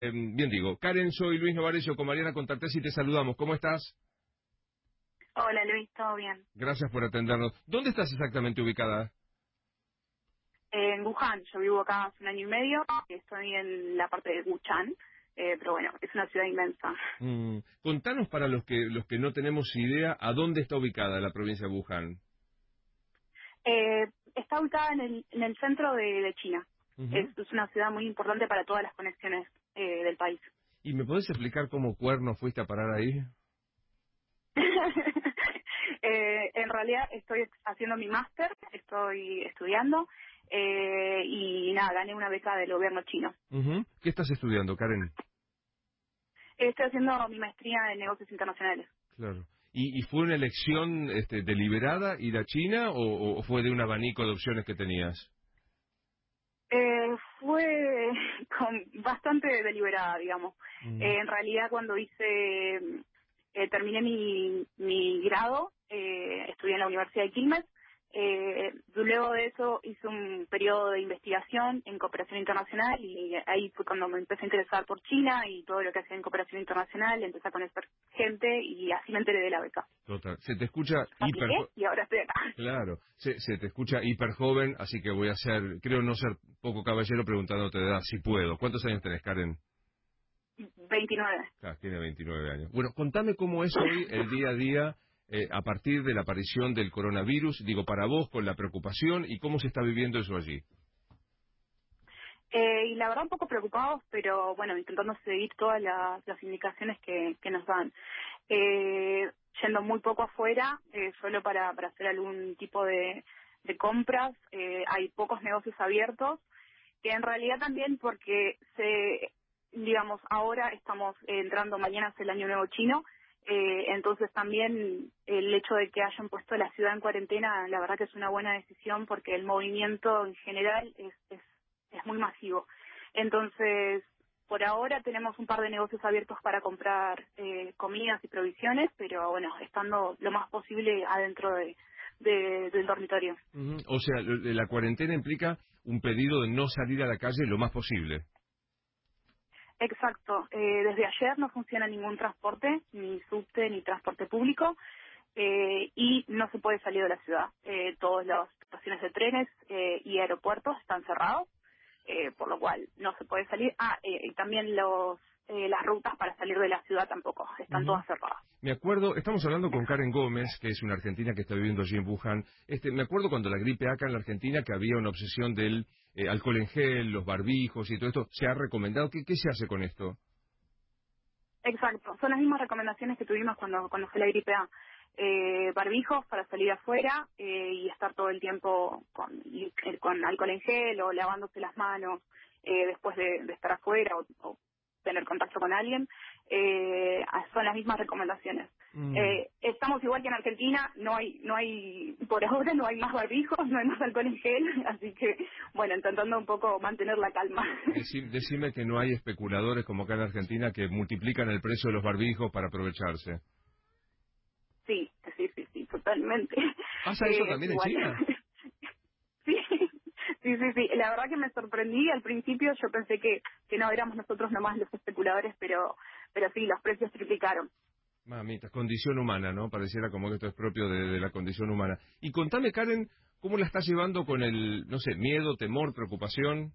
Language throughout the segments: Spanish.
Bien digo, Karen, soy Luis Novarecio con Mariana Contartés y te saludamos. ¿Cómo estás? Hola Luis, ¿todo bien? Gracias por atendernos. ¿Dónde estás exactamente ubicada? En Wuhan, yo vivo acá hace un año y medio, estoy en la parte de Wuhan, pero bueno, es una ciudad inmensa. Contanos para los que no tenemos idea, ¿a dónde está ubicada la provincia de Wuhan? Está ubicada en el centro de China. Ujú. Es una ciudad muy importante para todas las conexiones del país. ¿Y me podés explicar cómo cuerno fuiste a parar ahí? En realidad estoy haciendo mi máster, estoy estudiando y nada, gané una beca del gobierno chino. Ujú. ¿Qué estás estudiando, Karen? Estoy haciendo mi maestría en negocios internacionales. Claro. ¿Y fue una elección deliberada ir a China o fue de un abanico de opciones que tenías? Fue bastante deliberada, digamos. Mm. En realidad, cuando terminé mi grado, estudié en la Universidad de Quilmes. Luego de eso hice un periodo de investigación en cooperación internacional y ahí fue cuando me empecé a interesar por China y todo lo que hacía en cooperación internacional, empecé a conocer gente y así me enteré de la beca. Total. Se te escucha Apliqué y ahora estoy acá. Claro, se te escucha hiper joven, así que voy a ser, creo no ser poco caballero preguntándote de edad, si puedo. ¿Cuántos años tenés, Karen? 29. Ah, tiene 29 años. Bueno, contame cómo es hoy el día a día a partir de la aparición del coronavirus, digo, para vos, con la preocupación y cómo se está viviendo eso allí. Y la verdad un poco preocupados, pero bueno, intentando seguir todas las indicaciones que nos dan. Yendo muy poco afuera, solo para hacer algún tipo de compras, hay pocos negocios abiertos, que en realidad también porque digamos, ahora estamos entrando, mañana es el Año Nuevo Chino, entonces también el hecho de que hayan puesto la ciudad en cuarentena, la verdad que es una buena decisión porque el movimiento en general es muy masivo. Entonces, por ahora tenemos un par de negocios abiertos para comprar comidas y provisiones, pero bueno, estando lo más posible adentro del dormitorio. Ujú. O sea, la cuarentena implica un pedido de no salir a la calle lo más posible. Exacto. Desde ayer no funciona ningún transporte, ni subte, ni transporte público, y no se puede salir de la ciudad. Todas las estaciones de trenes y aeropuertos están cerrados, por lo cual no se puede salir. Y también las rutas para salir de la ciudad tampoco, están Ujú. todas cerradas. Me acuerdo, estamos hablando con Karen Gómez, que es una argentina que está viviendo allí en Wuhan. Me acuerdo cuando la gripe acá en la Argentina que había una obsesión del alcohol en gel, los barbijos y todo esto. ¿Se ha recomendado? ¿Qué se hace con esto? Exacto, son las mismas recomendaciones que tuvimos cuando fue la gripe A. Barbijos para salir afuera y estar todo el tiempo con alcohol en gel o lavándose las manos después de estar afuera o tener contacto con alguien. Son las mismas recomendaciones. Mm. Estamos igual que en Argentina, por ahora no hay más barbijos, no hay más alcohol en gel, así que bueno, intentando un poco mantener la calma. Decime que no hay especuladores como acá en Argentina que multiplican el precio de los barbijos para aprovecharse. Sí, sí, totalmente. ¿Pasa eso también en Igual. China? Sí, sí. La verdad que me sorprendí. Al principio yo pensé que no éramos nosotros nomás los especuladores, pero sí, los precios triplicaron. Mamita, condición humana, ¿no? Pareciera como que esto es propio de la condición humana. Y contame, Karen, ¿cómo la estás llevando con el, no sé, miedo, temor, preocupación?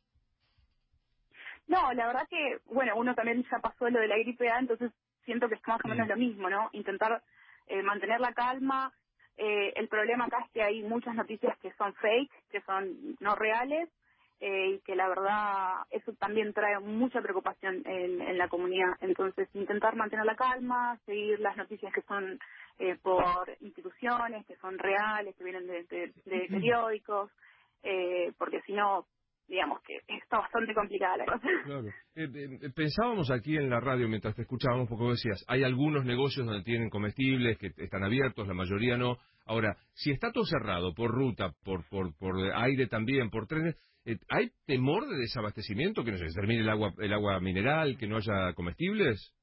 No, la verdad que, bueno, uno también ya pasó lo de la gripe A, entonces siento que es más o Mm. menos lo mismo, ¿no? Intentar mantener la calma. El problema acá es que hay muchas noticias que son fake, que son no reales, y que la verdad eso también trae mucha preocupación en la comunidad. Entonces, intentar mantener la calma, seguir las noticias que son por instituciones, que son reales, que vienen de periódicos, porque si no, digamos que está bastante complicada la cosa. Claro. Pensábamos aquí en la radio mientras te escuchábamos, porque vos decías, hay algunos negocios donde tienen comestibles que están abiertos, la mayoría no. Ahora, si está todo cerrado por ruta, por aire también, por trenes, ¿hay temor de desabastecimiento? Que no sé, se termine el agua mineral, que no haya comestibles.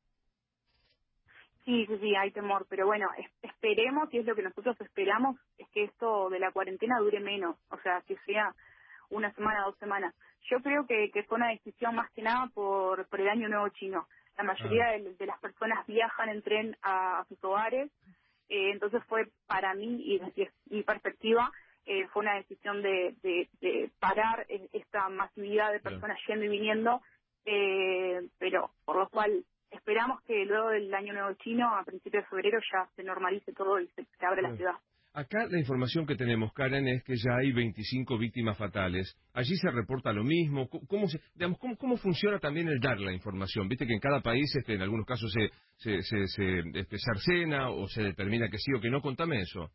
Sí, hay temor, pero bueno, esperemos, y es lo que nosotros esperamos, es que esto de la cuarentena dure menos, o sea, que sea una semana, 2 semanas. Yo creo que fue una decisión más que nada por el Año Nuevo Chino. La mayoría de las personas viajan en tren a sus hogares, entonces fue para mí, y desde mi perspectiva, fue una decisión de parar esta masividad de personas yendo y viniendo, pero por lo cual esperamos que luego del Año Nuevo Chino, a principios de febrero, ya se normalice todo y se abra la ciudad. Acá la información que tenemos, Karen, es que ya hay 25 víctimas fatales. ¿Allí se reporta lo mismo? ¿Cómo funciona también el dar la información? Viste que en cada país, en algunos casos, se cercena o se determina que sí o que no. Contame eso.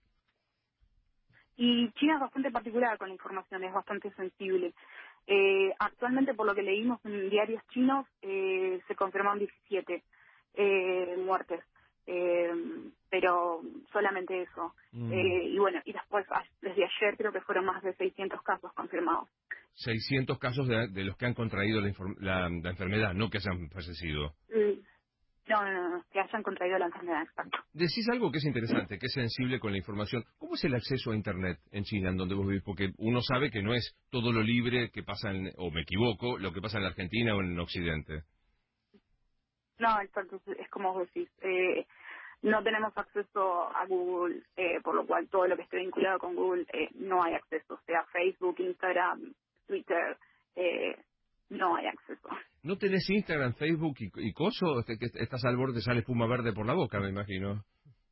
Y China es bastante particular con la información, es bastante sensible. Actualmente, por lo que leímos en diarios chinos, se confirmaron 17 muertes. Pero solamente eso. Y bueno, y después, desde ayer, creo que fueron más de 600 casos confirmados. 600 casos de los que han contraído la enfermedad, no que hayan fallecido. No, que hayan contraído la enfermedad, exacto. Decís algo que es interesante, que es sensible con la información. ¿Cómo es el acceso a Internet en China, en donde vos vivís? Porque uno sabe que no es todo lo libre que pasa, o me equivoco, lo que pasa en la Argentina o en Occidente. No, exacto, es como vos decís. No tenemos acceso a Google, por lo cual todo lo que esté vinculado con Google no hay acceso. Sea Facebook, Instagram, Twitter, no hay acceso. ¿No tenés Instagram, Facebook y coso? Que estás al borde, sale espuma verde por la boca, me imagino.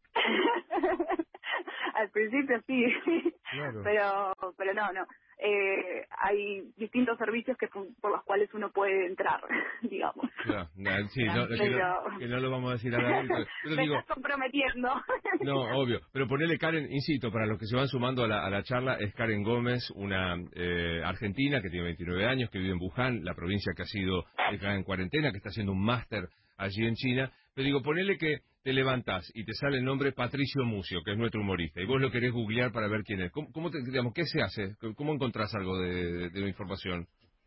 Al principio sí, Claro. pero no. Hay distintos servicios por los cuales uno puede entrar, digamos. Claro, sí, que no lo vamos a decir ahora. Pero me digo, estás comprometiendo. No, obvio. Pero ponele Karen, insisto, para los que se van sumando a la charla, es Karen Gómez, una argentina que tiene 29 años, que vive en Wuhan, la provincia que ha sido dejada en cuarentena, que está haciendo un máster allí en China. Pero digo, ponele que te levantás y te sale el nombre Patricio Mucio, que es nuestro humorista, y vos lo querés googlear para ver quién es. Digamos, ¿qué se hace? ¿Cómo encontrás algo de información?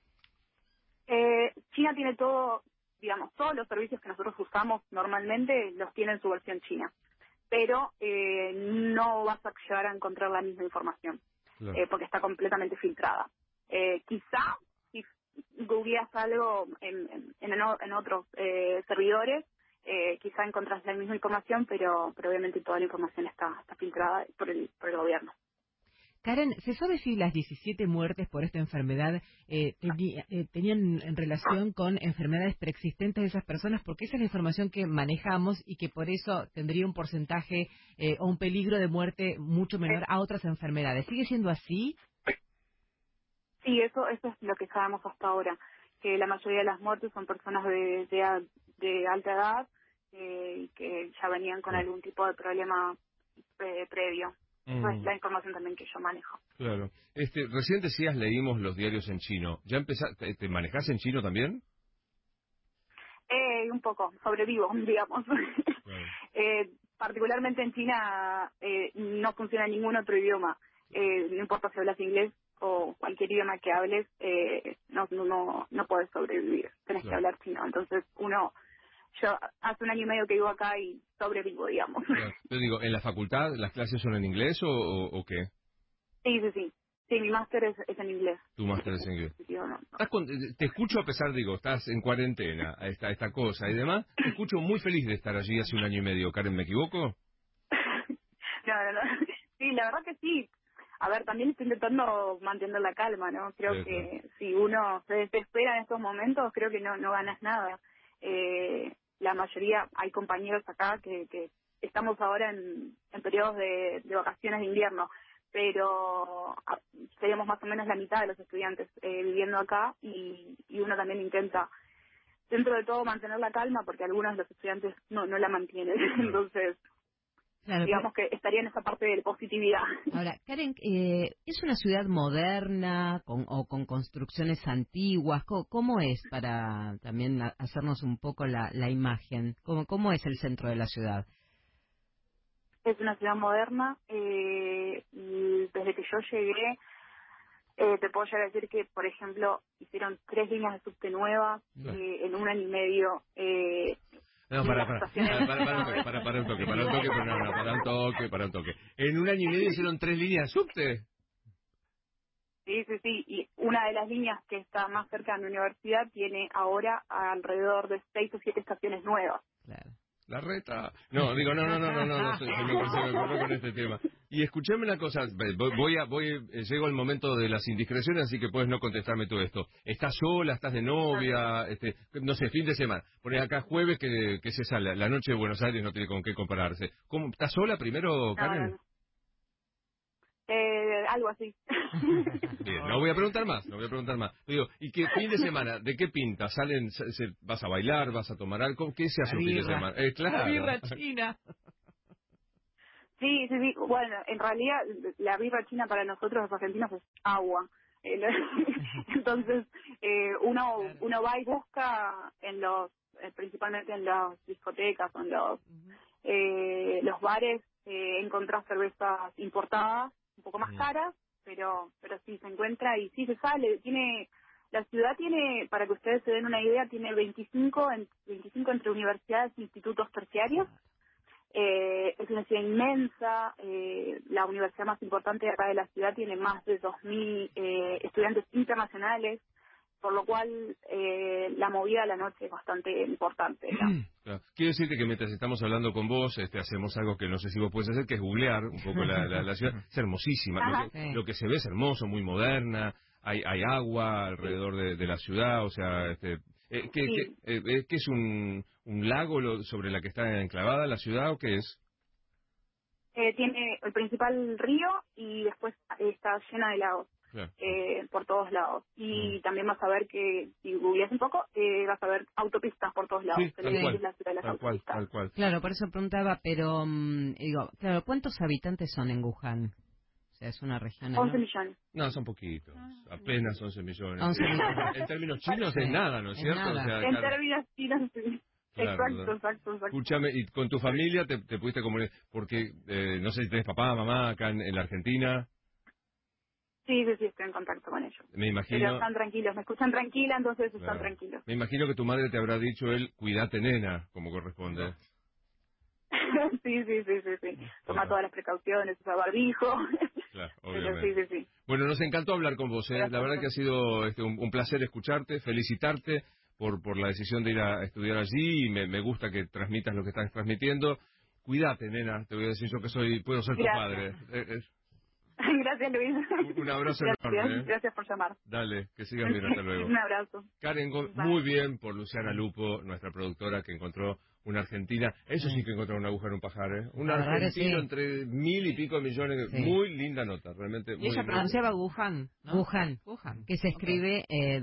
China tiene todo, digamos, todos los servicios que nosotros usamos normalmente los tiene en su versión china. Pero no vas a llegar a encontrar la misma información, claro. Porque está completamente filtrada. Quizá si googleas algo en otros servidores, quizá encontrás la misma información, pero obviamente toda la información está filtrada por el gobierno. Karen, ¿se sabe si las 17 muertes por esta enfermedad tenían en relación con enfermedades preexistentes de esas personas? Porque esa es la información que manejamos y que por eso tendría un porcentaje o un peligro de muerte mucho menor a otras enfermedades. ¿Sigue siendo así? Sí, eso es lo que sabemos hasta ahora, que la mayoría de las muertes son personas de alta edad y que ya venían con algún tipo de problema previo. Esa es la información también que yo manejo. Claro. Recién decías, leímos los diarios en chino. ¿Ya te manejás en chino también? Un poco, sobrevivo, digamos. Claro. Particularmente en China no funciona ningún otro idioma. No importa si hablas inglés o cualquier idioma que hables, no puedes sobrevivir. Tenés que hablar chino. Entonces yo hace 1 año y medio que vivo acá y sobrevivo, digamos. Claro. Yo digo, ¿en la facultad las clases son en inglés o qué? Sí. Sí, mi máster es en inglés. Tu máster es en inglés. No. Te escucho a pesar, estás en cuarentena, esta cosa y demás. Te escucho muy feliz de estar allí hace 1 año y medio. Karen, ¿me equivoco? No. Sí, la verdad que sí. A ver, también estoy intentando mantener la calma, ¿no? Creo que si uno se desespera en estos momentos, creo que no ganas nada. La mayoría, hay compañeros acá que estamos ahora en periodos de vacaciones de invierno, pero seríamos más o menos la mitad de los estudiantes viviendo acá y uno también intenta, dentro de todo, mantener la calma porque algunos de los estudiantes no la mantienen, entonces... Claro, digamos que estaría en esa parte de positividad. Ahora, Karen, ¿es una ciudad moderna con construcciones antiguas? ¿Cómo es para también hacernos un poco la imagen? ¿Cómo es el centro de la ciudad? Es una ciudad moderna y desde que yo llegué te puedo llegar a decir que, por ejemplo, hicieron 3 líneas de subte nuevas en 1 año y medio. No, para un toque. En 1 año y medio hicieron 3 líneas de subte. Sí. Y una de las líneas que está más cerca de mi universidad tiene ahora alrededor de 6 o 7 estaciones nuevas. Claro. La reta. No, digo, no, se me ocurrió con este tema. Y escuchame una cosa, llego al momento de las indiscreciones, así que puedes no contestarme todo esto. ¿Estás sola, estás de novia, no sé, fin de semana? Pones acá jueves que se sale, la noche de Buenos Aires no tiene con qué compararse. ¿Cómo, estás sola primero, Karen? No. Algo así. Bien, no voy a preguntar más. Digo, ¿y qué fin de semana? ¿De qué pinta? ¿Vas a bailar? ¿Vas a tomar algo? ¿Qué se hace un fin de semana? Claro. La birra china. Sí. Bueno, en realidad la birra china para nosotros los argentinos es agua. Entonces, uno va y busca principalmente en las discotecas o en los bares, encontrar cervezas importadas, un poco más caras, pero sí se encuentra y sí se sale. La ciudad tiene, para que ustedes se den una idea, tiene 25 entre universidades e institutos terciarios. Es una ciudad inmensa. La universidad más importante de acá de la ciudad tiene más de 2.000 estudiantes internacionales, por lo cual la movida de la noche es bastante importante. Claro. Quiero decirte que mientras estamos hablando con vos, hacemos algo que no sé si vos puedes hacer, que es googlear un poco la ciudad. Es hermosísima. Lo que se ve es hermoso, muy moderna. Hay agua alrededor de la ciudad, o sea, ¿qué es un lago sobre la que está enclavada la ciudad o qué es? Tiene el principal río y después está llena de lagos. Claro. Por todos lados. Y también vas a ver que, si googleas un poco, vas a ver autopistas por todos lados. Sí, tal cual. Claro, por eso preguntaba, pero claro, ¿cuántos habitantes son en Wuhan? O sea, es una región 11 millones. No, son poquitos. Apenas 11 millones. 11 millones. En términos chinos es nada, ¿no es cierto? Nada. O sea, En términos chinos, sí. Claro, Exacto. Escúchame, ¿y con tu familia te pudiste comunicar? Porque no sé si tenés papá, mamá acá en la Argentina. Sí, estoy en contacto con ellos. Me imagino. Pero están tranquilos, me escuchan tranquila, entonces están tranquilos. Me imagino que tu madre te habrá dicho cuídate nena, como corresponde. Sí. Toma todas las precauciones, usa barbijo. Claro, obviamente. Pero sí. Bueno, nos encantó hablar con vos. La verdad que ha sido un placer escucharte, felicitarte por la decisión de ir a estudiar allí y me gusta que transmitas lo que estás transmitiendo. Cuídate, nena, te voy a decir yo que puedo ser tu padre. Gracias, Luis. Un abrazo enorme. Gracias por llamar. Dale, que sigan bien, hasta luego. Un abrazo. Karen, muy bien por Luciana Lupo, nuestra productora que encontró una argentina. Eso sí que encontró una aguja en un pajar, ¿eh? Un argentino entre 1.000 y pico millones. Sí. Muy linda nota, realmente. Y ella pronunciaba Wuhan, ¿no? Wuhan, que se escribe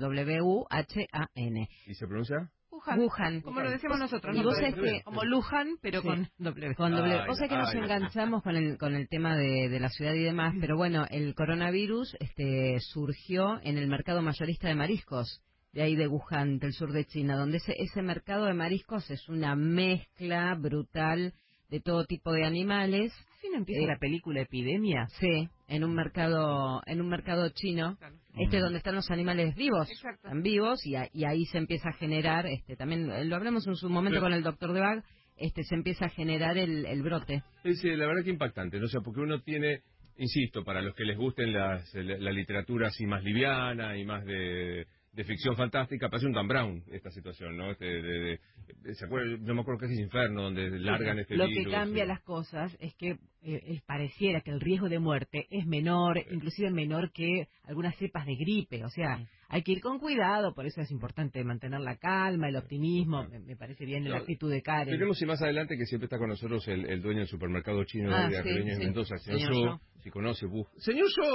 W-H-A-N. ¿Y se pronuncia? Wuhan. Como lo decimos nosotros. Y vos es que como Luján, pero con W. Con W. Vos es que nos enganchamos con el tema de la ciudad y demás, pero bueno, el coronavirus surgió en el mercado mayorista de mariscos, de ahí de Wuhan, del sur de China, donde ese mercado de mariscos es una mezcla brutal de todo tipo de animales. ¿Sí no empieza la película Epidemia? Sí, en un mercado chino, claro. Donde están los animales vivos, exacto. Están vivos y ahí se empieza a generar, también lo hablamos en su momento con el doctor Debag, se empieza a generar el brote. Sí, la verdad que impactante, ¿no? O sea, porque uno tiene, insisto, para los que les gusten la literatura así más liviana y más de ficción fantástica, parece un Dan Brown esta situación, ¿no? ¿Se acuerdan? Yo me acuerdo que es Inferno, donde largan virus. Lo que cambia las cosas es que pareciera que el riesgo de muerte es menor, inclusive menor que algunas cepas de gripe, o sea, hay que ir con cuidado, por eso es importante mantener la calma, el optimismo, me parece bien la actitud de Karen. Veremos si más adelante, que siempre está con nosotros el dueño del supermercado chino de Ribeño de Mendoza, el señor Yo, si conoce, Señor Yo.